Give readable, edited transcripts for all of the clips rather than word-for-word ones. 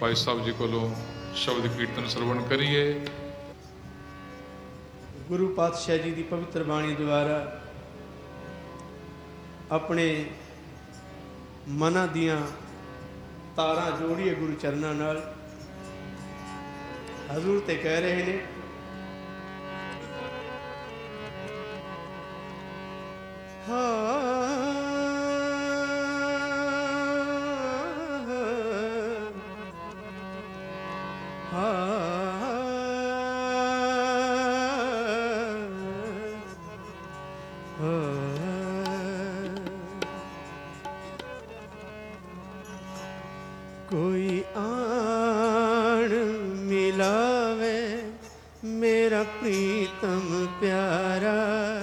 भाई साहब जी को शब्द कीर्तन श्रवण करिए। गुरु पातशाह जी की पवित्र बाणी द्वारा अपने मना दियां तारां जोड़िए गुरु चरणों नाल। हजूर ते कह रहे ने, कोई आन मिलावे मेरा प्रीतम प्यारा,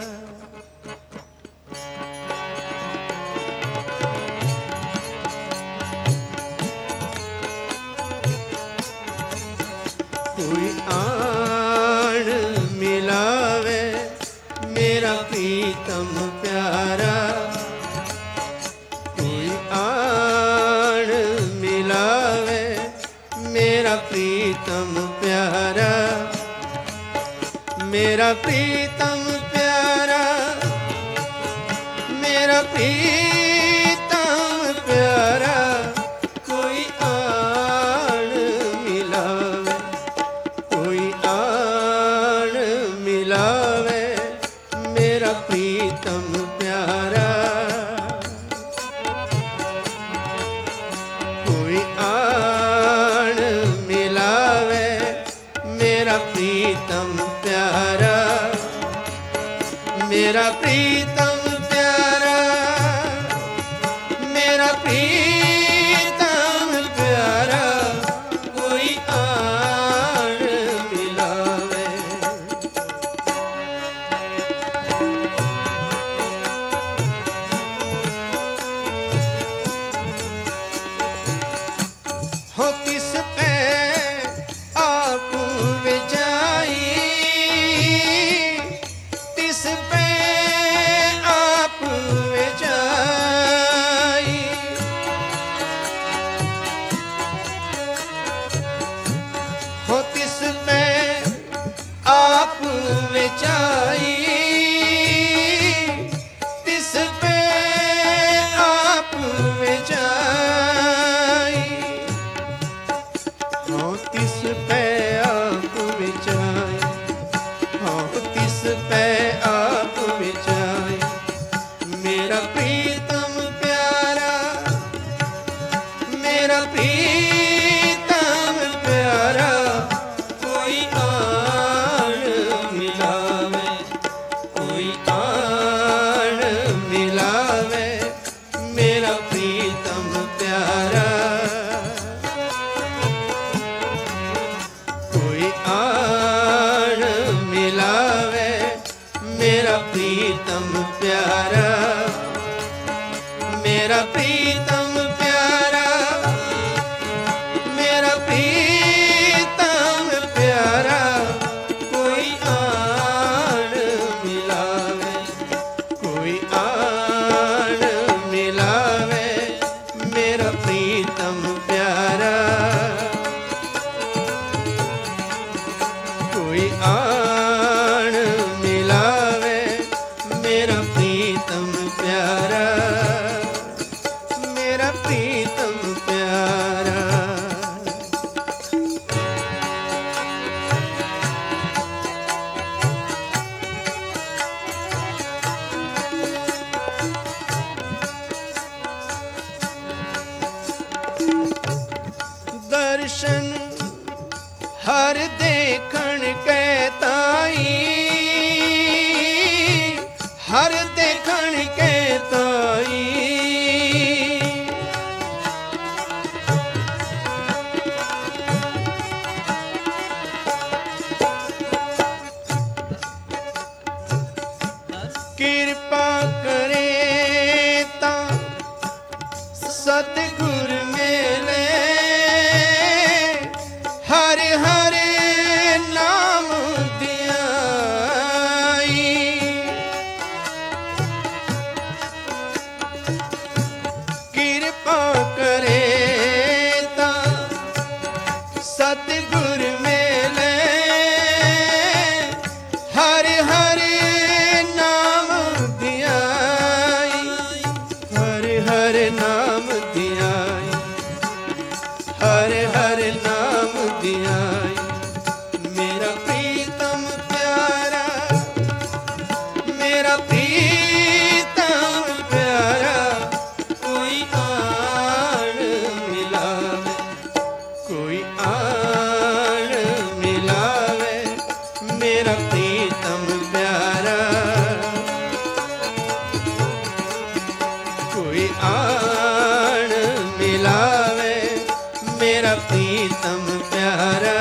कोई आन मिलावे मेरा प्रीतम प्यारा, कोई आन मिलावे मेरा प्रीतम प्यारा, मेरा प्रीतम प्यारा, मेरा प्रीतम प्यारा, कोई आन मिलावे, कोई आन मिलावे मेरा प्रीतम प्यारा, कोई आन मिलावे मेरा प्रीतम प्यारा, मेरा प्रीतम प्यारा, मेरा प्रीतम प्यारा, कोई आन मिलावे। हो किस पे आप विजाई, तिस पे आप विजाई, हो तिस पे आप विजाई, तिस पे आप विजाई, हो तिस पे आप विचाय, हो तिस पे आप विचाय, मेरा प्रीतम प्यारा, मेरा प्रीतम प्यारा, कोई आन मिलावे, कोई आन मिलावे मेरा प्रीतम प्यारा, कोई आन मिलावे मेरा प्रीतम प्यारा, मेरा प्रीतम प्यारा, मेरा प्रीतम प्यारा, कोई आन मिलावे, कोई आन मिलावे मेरा प्रीतम प्यारा, कोई आन मिलावे मेरा प्रीतम प्यारा, मेरा प्रीतम प्यारा। दर्शन हर देखण के ताई, हर देखण के ताई, कृपा करे ता सतगुर मेले, हर हर नाम धियाई, हर हर नाम धियाई। मेरा प्रीतम प्यारा, मेरा प्रीतम प्यारा, कोई आन मिलावे, कोई आन मिलावे। मेरा प्रीतम प्यारा, कोई आन मिलावे। मेरा प्रीतम प्यारा,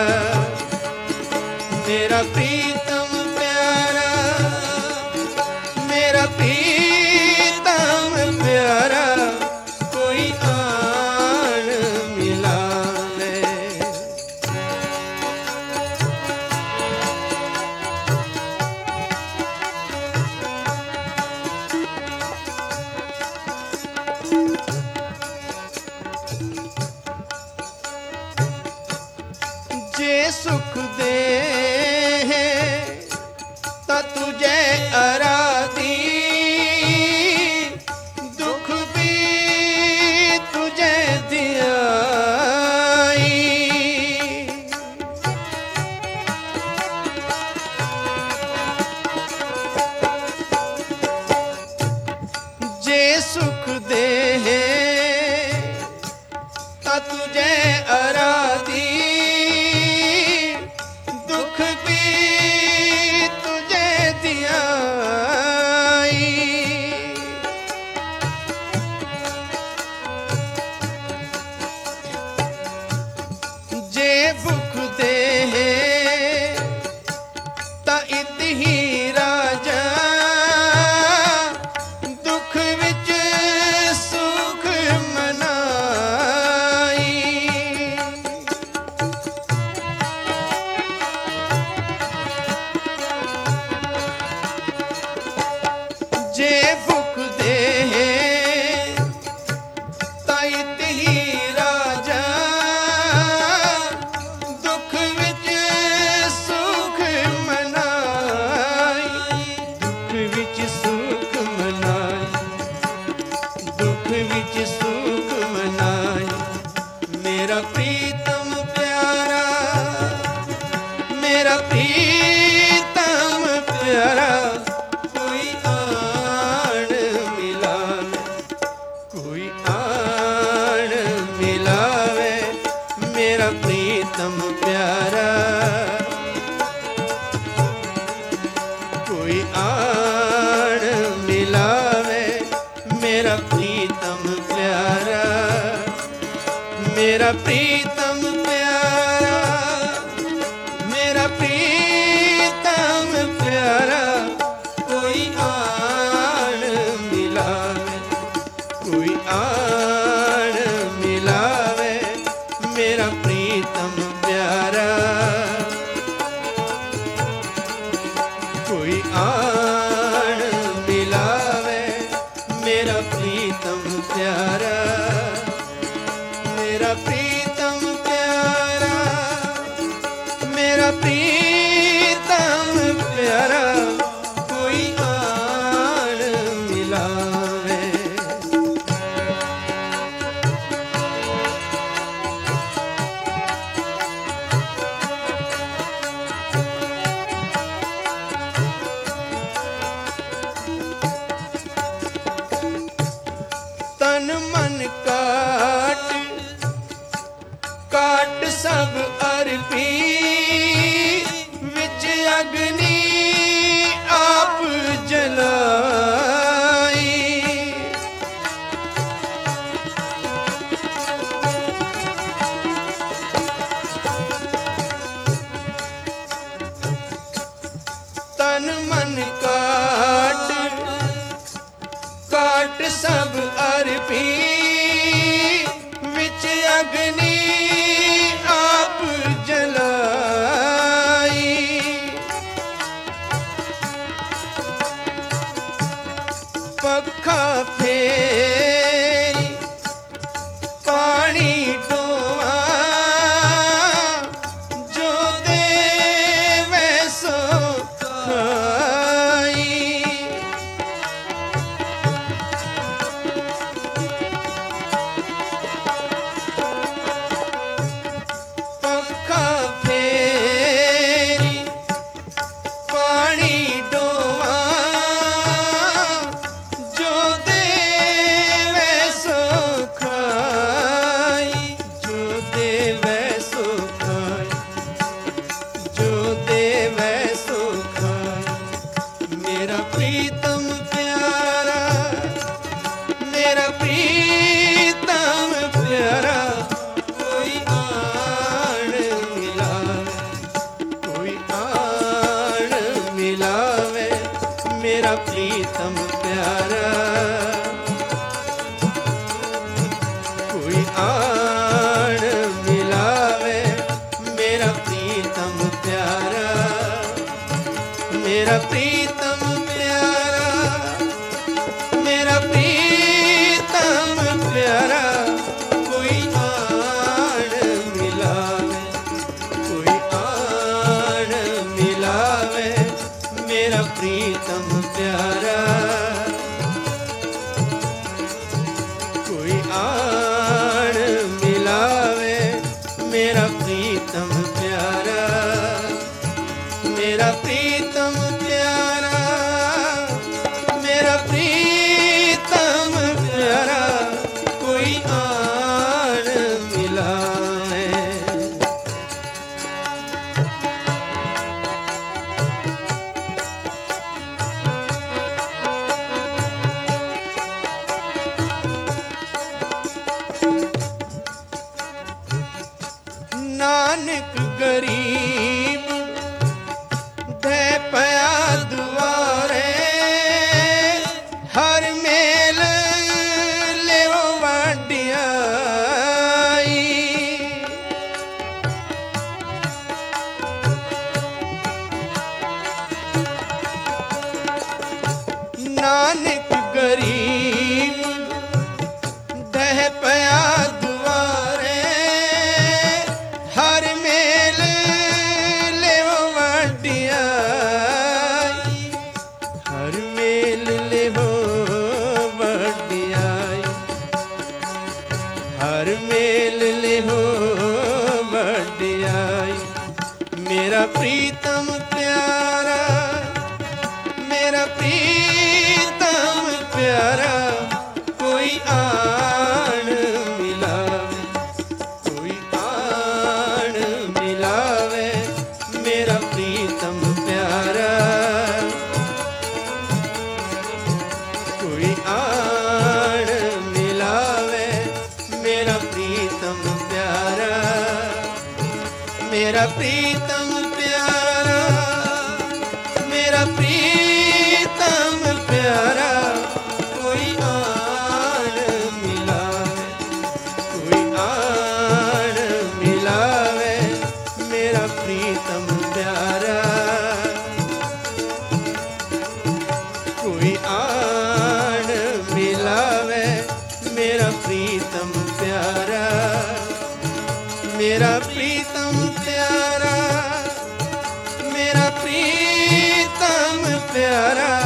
मेरा प्रीतम प्यारा, मेरा प्रीतम प्यारा, कोई आन मिलावे। जे सुख दे ता तुझे आराधी, दुख भी तुझे दियाई। जे सुख दे ता तुझे आराधी, दुख भी तुझे दियाई। जे भुख दे ता इत ही राजा, दुख विच सुख मनाई। जे भुख दे ता इत ही राजा, दुख विच सुख मनाई। दुख विच सुख मनाई, दुख विच सुख मनाई। मेरा प्रीतम प्यारा, मेरा प्रीतम प्यारा, कोई आन मिलावे, कोई आन मिलावे। मेरा प्रीतम प्यारा, कोई आन मिलावे। मेरा प्रीतम प्यारा, मेरा प्रीतम प्यारा, मेरा प्रीतम प्यारा, कोई आन मिलावे, कोई आन मिलावे। मेरा प्रीतम प्यारा, कोई आन मिलावे। मेरा प्रीतम प्यारा, मेरा प्रीतम प्यारा, मेरा प्रीतम प्यारा, कोई आन मिलावे। तन मन काट, काट सब अर्पी, विच अग्नि आप जलाई। तन मन काट, काट सब अर्पी, विच अग्नि आप जलाई। मेरा प्रीतम प्यारा, मेरा प्रीतम प्यारा, मेरा प्रीतम प्यारा, कोई आन मिला है। नानक गरीब दे पया दुआरे, हर मेल लेओ वाडियाई। नानक गरीब दे पया हर मेल ले हो वडियाई। मेरा प्रीतम प्यारा, मेरा प्रीतम प्यारा, कोई आन मिलावे, कोई आन मिलावे। मेरा प्रीतम प्यारा, कोई आन मिलावे। मेरा प्रीतम प्यारा, मेरा प्रीतम प्यारा, मेरा प्रीतम प्यारा, कोई आन मिलावे, कोई आन मिलावे। मेरा प्रीतम प्यारा, कोई आन मिलावे। मेरा प्रीतम प्यारा, मेरा प्रीतम प्यारा, मेरा प्रीतम प्यारा,